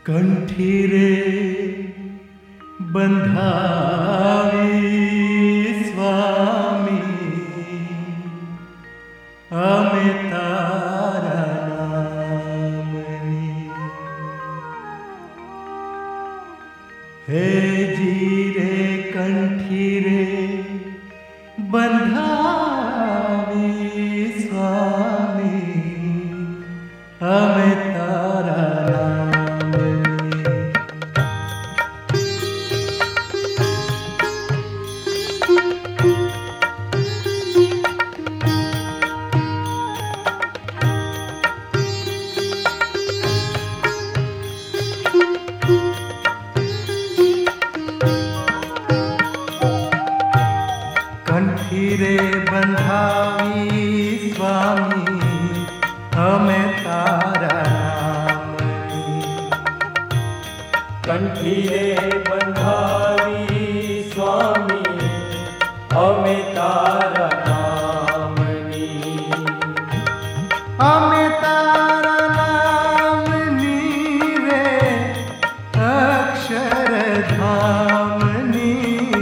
कंठी रे बंधावी स्वामी अमे तारा नामनी। हे जी रे कंठी रे बंधावी स्वामी अमे तारा कंठी रे बंधावी स्वामी हमें तारा नामनी। कंठी रे बंधावी स्वामी हमें तारा नामनी। हमें तारा नामनी रे अक्षरधामनी।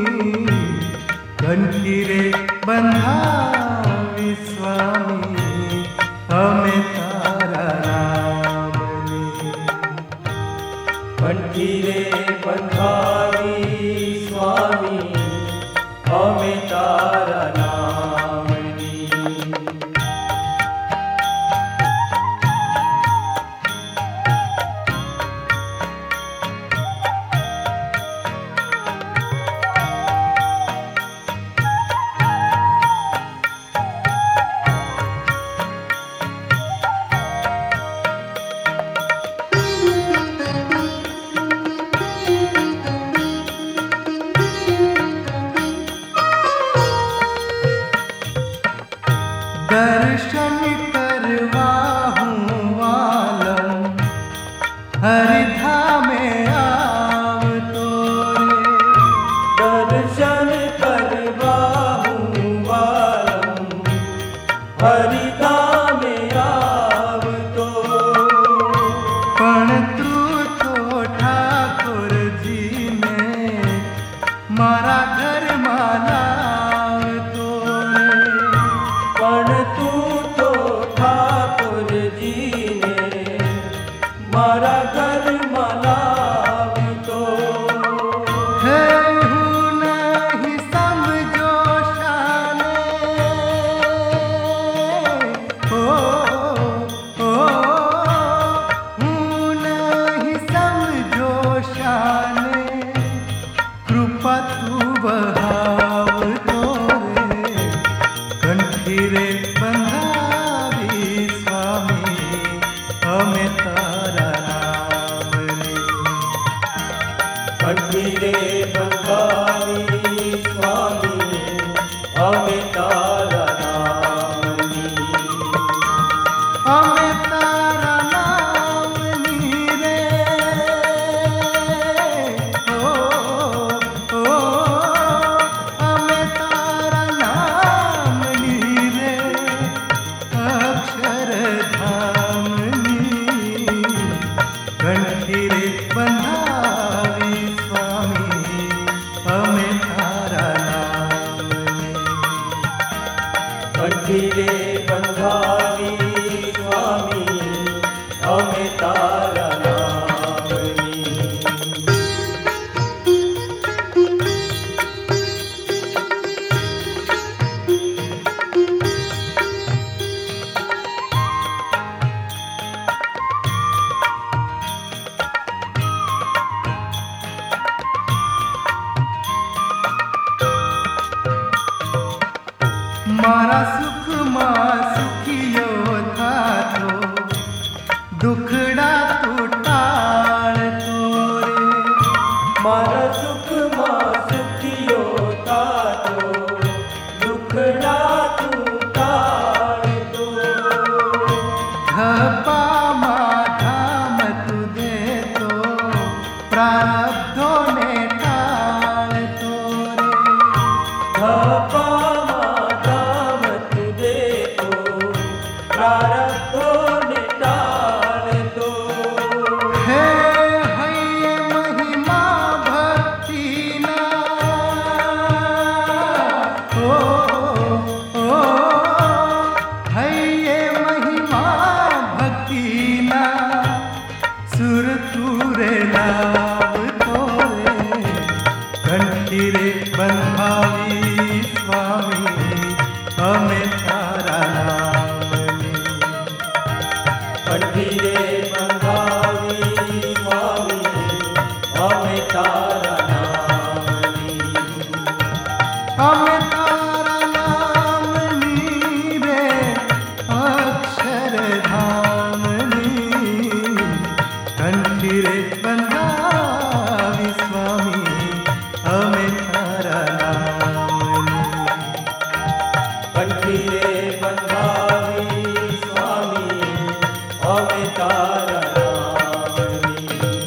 कंठी रे बंधावी स्वामी हमें तारा नामनी। कंठी रे बंधावी स्वामी हमें तारा नामनी। दर्शन करवाहूँ वालम हरिधामे आव तोरे। दर्शन करवाहूँ वालम हरिधामे आव तो। पण तू तो ठाकुर जी ने मारा घर माला पण तू तो ठाकुर जी ने मारा घर मनाव तो। है हूँ नहीं समझो शाने हो हूँ नहीं समझो शाने। कृपा तू बहाव तोरे। कंठी रे बंधावी स्वामी हमें तारा नामनी। कंठी रे बंधावी स्वामी हमें तारा नामनी। हमें तारा नामनी रे हमें तारा नामनी रे अक्षरधामनी। कंठी रे बंधावी स्वामी हमें तारा नामनी। कंठी रे बंधावी स्वामी हमें तारा नामनी। मारा सुख मां सुखियो था तो दुखड़ा तू टाळ तोरे। मारा सुख मां सुखियो था तो दुखड़ा तू टाळ तो। धपा धाम तू दे तो प्रारब्धों ने टाळ तोरे। धपा धाम तुझे तो प्रारब्धों ने टाळ तो। हे कंठीरे बंधावी स्वामी अमे तारा नामनी कंठीरे बंधावी स्वामी अमे तारा नामनी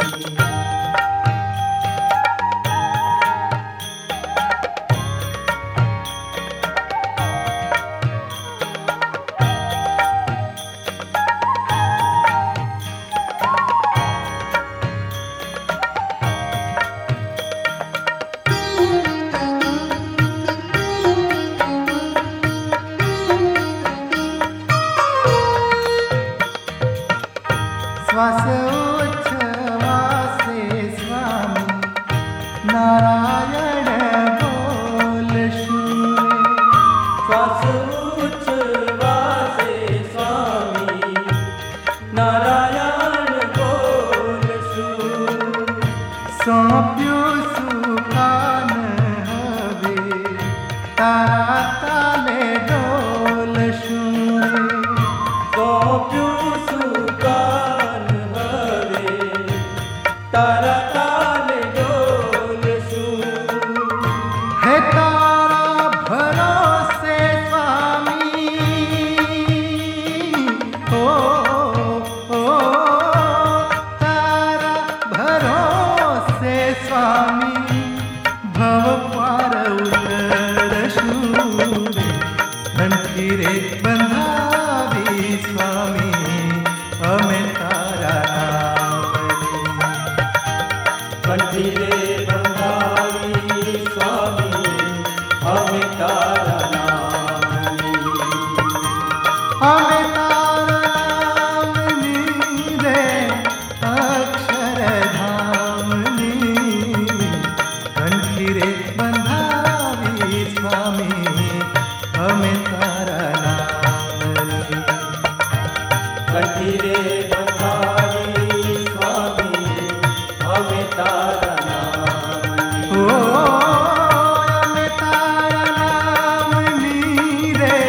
श्वासोच्छ्वासे स्वामी नारायण बोल शूरे श्वासोच्छ्वासे स्वामी नारायण बोल शूरे सौंप्यो सुकान हवे तारा ताले डोल शूरे सौंप्यो सुकान हवे तारा ताले डोल शूरे है तारा भरोसे स्वामी ओ तारा भरोसे स्वामी भव पार उतर शूरे कंठीरे बंधावी स्वामी अमे तारा नामनी कंठीरे बंधावी स्वामी अमे तारा नामनी अमे तारा नामनी रे अक्षरधामनी कंठीरे बंधावी स्वामी अमे तारा नामनी कंठीरे बंधावी स्वामी अमे तारा नामनी ओ अमे तारा नामनी रे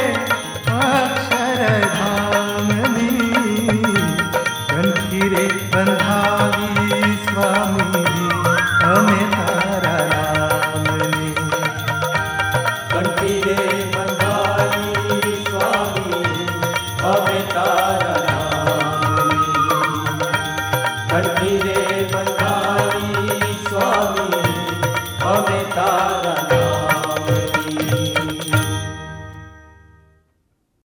अक्षरधामनी कंठीरे बंधावी स्वामी अमे तारा नामनी कंठीरे बंधावी स्वामी अमे तारा नामनी कंठीरे बंधावी स्वामी अमे तारा